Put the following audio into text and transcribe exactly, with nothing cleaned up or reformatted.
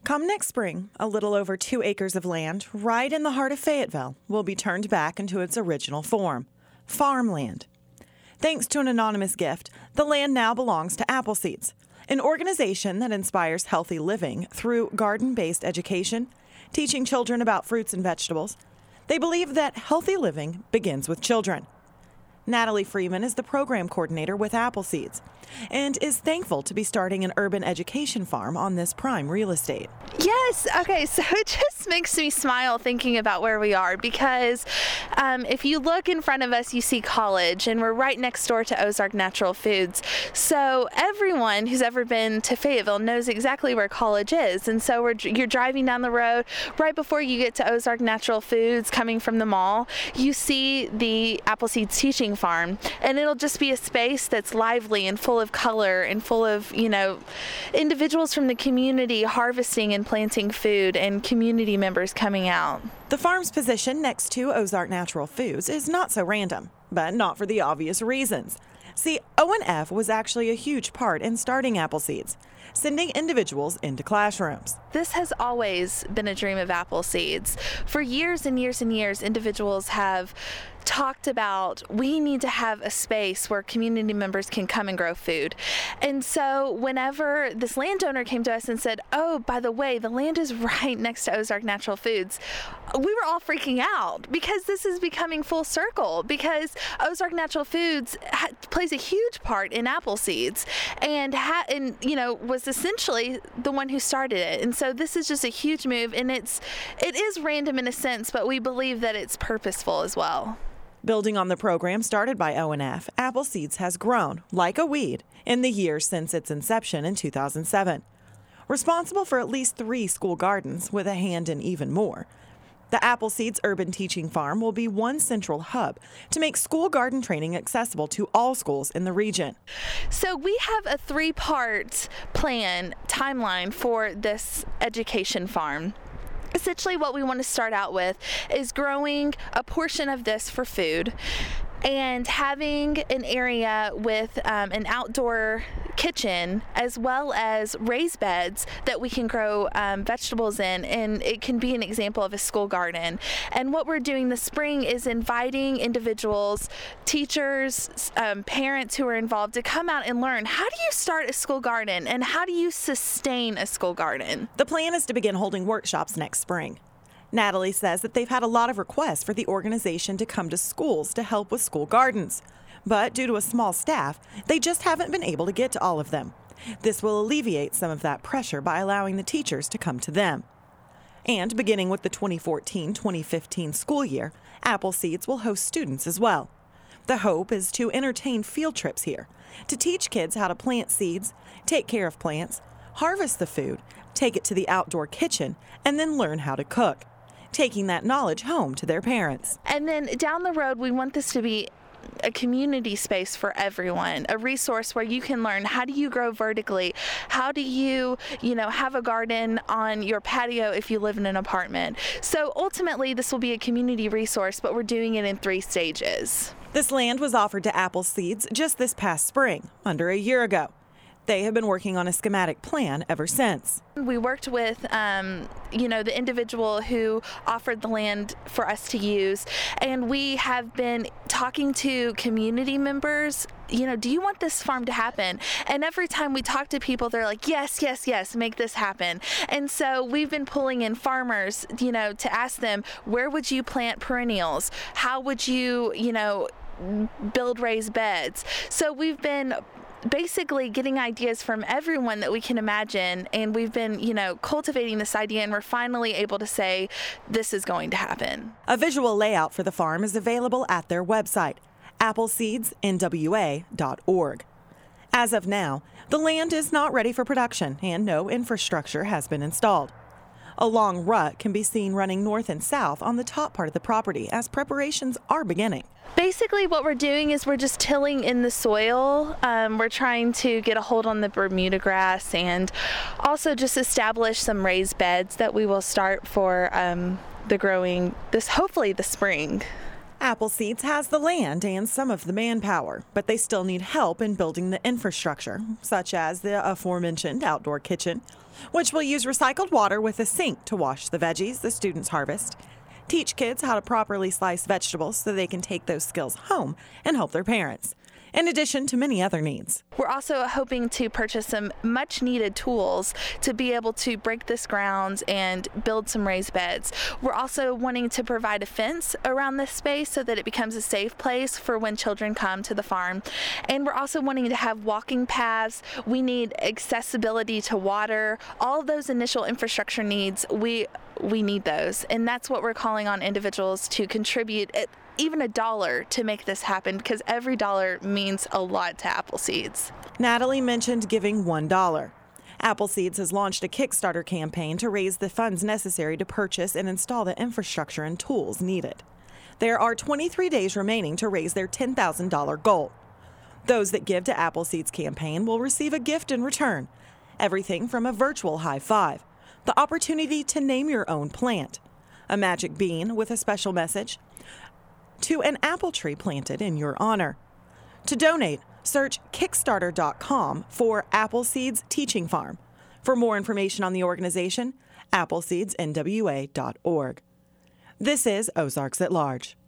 Come next spring, a little over two acres of land right in the heart of Fayetteville will be turned back into its original form, farmland. Thanks to an anonymous gift, the land now belongs to Appleseeds, an organization that inspires healthy living through garden-based education, teaching children about fruits and vegetables. They believe that healthy living begins with children. Natalie Freeman is the program coordinator with Appleseeds and is thankful to be starting an urban education farm on this prime real estate. Yes. Okay. So it just makes me smile thinking about where we are because um, if you look in front of us, you see college, and we're right next door to Ozark Natural Foods. So everyone who's ever been to Fayetteville knows exactly where college is. And so we're, you're driving down the road right before you get to Ozark Natural Foods coming from the mall, you see the Appleseeds Teaching Farm, and it'll just be a space that's lively and full of color and full of, you know, individuals from the community harvesting and planting food and community members coming out. The farm's position next to Ozark Natural Foods is not so random, but not for the obvious reasons. See, O N F was actually a huge part in starting Appleseeds, sending individuals into classrooms. This has always been a dream of Appleseeds. For years and years and years, individuals have talked about we need to have a space where community members can come and grow food. And so whenever this landowner came to us and said, oh, by the way, the land is right next to Ozark Natural Foods, we were all freaking out because this is becoming full circle, because Ozark Natural Foods ha- plays a huge part in Appleseeds and, ha- and you know was essentially the one who started it. And so this is just a huge move, and it's it is random in a sense, but we believe that it's purposeful as well. Building on the program started by O N F, Appleseeds has grown, like a weed, in the years since its inception in two thousand seven. Responsible for at least three school gardens, with a hand in even more. The Appleseeds Urban Teaching Farm will be one central hub to make school garden training accessible to all schools in the region. So we have a three-part plan timeline for this education farm. Essentially, what we want to start out with is growing a portion of this for food and having an area with um, an outdoor kitchen as well as raised beds that we can grow um, vegetables in, and it can be an example of a school garden. And what we're doing this spring is inviting individuals, teachers, um, parents who are involved to come out and learn, how do you start a school garden and how do you sustain a school garden? The plan is to begin holding workshops next spring. Natalie says that they've had a lot of requests for the organization to come to schools to help with school gardens. But due to a small staff, they just haven't been able to get to all of them. This will alleviate some of that pressure by allowing the teachers to come to them. And beginning with the twenty fourteen twenty fifteen school year, Appleseeds will host students as well. The hope is to entertain field trips here, to teach kids how to plant seeds, take care of plants, harvest the food, take it to the outdoor kitchen, and then learn how to cook, taking that knowledge home to their parents. And then down the road, we want this to be a community space for everyone, a resource where you can learn, how do you grow vertically? How do you, you know, have a garden on your patio if you live in an apartment? So ultimately, this will be a community resource, but we're doing it in three stages. This land was offered to Appleseeds just this past spring, under a year ago. They have been working on a schematic plan ever since. We worked with, um, you know, the individual who offered the land for us to use, and we have been talking to community members. You know, do you want this farm to happen? And every time we talk to people, they're like, yes, yes, yes, make this happen. And so we've been pulling in farmers, you know, to ask them, where would you plant perennials? How would you, you know, build raised beds? So we've been basically getting ideas from everyone that we can imagine, and we've been, you know, cultivating this idea, and we're finally able to say this is going to happen. A visual layout for the farm is available at their website, appleseeds n w a dot org. As of now, the land is not ready for production and no infrastructure has been installed. A long rut can be seen running north and south on the top part of the property as preparations are beginning. Basically, what we're doing is we're just tilling in the soil. Um, we're trying to get a hold on the Bermuda grass and also just establish some raised beds that we will start for um, the growing this hopefully the spring. Appleseeds has the land and some of the manpower, but they still need help in building the infrastructure, such as the aforementioned outdoor kitchen, which will use recycled water with a sink to wash the veggies the students harvest, teach kids how to properly slice vegetables so they can take those skills home and help their parents, in addition to many other needs. We're also hoping to purchase some much needed tools to be able to break this ground and build some raised beds. We're also wanting to provide a fence around this space so that it becomes a safe place for when children come to the farm. And we're also wanting to have walking paths. We need accessibility to water. All of those initial infrastructure needs, we we need those. And that's what we're calling on individuals to contribute at even a dollar to make this happen, because every dollar means a lot to Appleseeds. Natalie mentioned giving one dollar. Appleseeds has launched a Kickstarter campaign to raise the funds necessary to purchase and install the infrastructure and tools needed. There are twenty-three days remaining to raise their ten thousand dollars goal. Those that give to Appleseeds campaign will receive a gift in return. Everything from a virtual high five, the opportunity to name your own plant, a magic bean with a special message, to an apple tree planted in your honor. To donate, search Kickstarter dot com for Appleseeds Teaching Farm. For more information on the organization, appleseeds N W A dot org. This is Ozarks at Large.